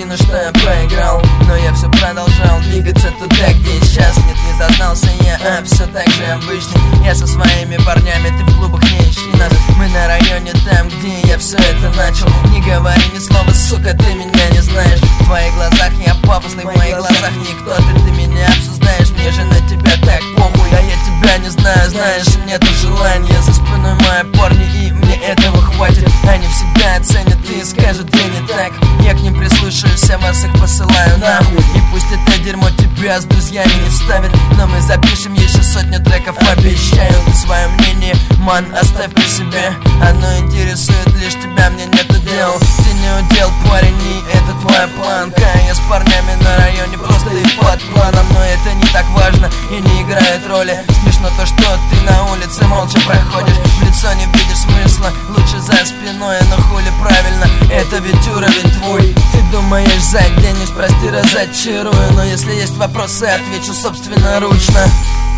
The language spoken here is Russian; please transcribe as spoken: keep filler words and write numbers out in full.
уверена, что я проиграл, но я все продолжал двигаться туда, где сейчас нет. Не зазнался я, а все так же обычно. Я со своими парнями, ты в клубах, не ищи нас. Мы на районе, там, где я все это начал. Не говори ни слова, сука, ты меня не знаешь. В твоих глазах я пафосный, в моих глазах никто. Ты, ты меня обсуждаешь, мне же на тебя так похуй. А я тебя не знаю, знаешь, нету желания. За спиной мои парни, и мне этого хватит. Они всегда оценят и скажут, где не так. Я к ним прислушаюсь, я вас их посылаю нахуй. И пусть это дерьмо тебя с друзьями не вставит, но мы запишем еще сотню треков, обещаю. Ты свое мнение, ман, оставь при себе. Оно интересует лишь тебя, мне нету дел. Ты не удел, парень, и это твоя планка. Я с парнями на районе, просто и под планом. Но это не так важно и не играет роли. Смешно то, что ты на улице молча проходишь, в лицо не видишь смысла, лучше за спиной. Но хули правильно, это ведь уровень твой. Ты думаешь, заденешь, прости, разочарую. Но если есть вопросы, отвечу собственноручно.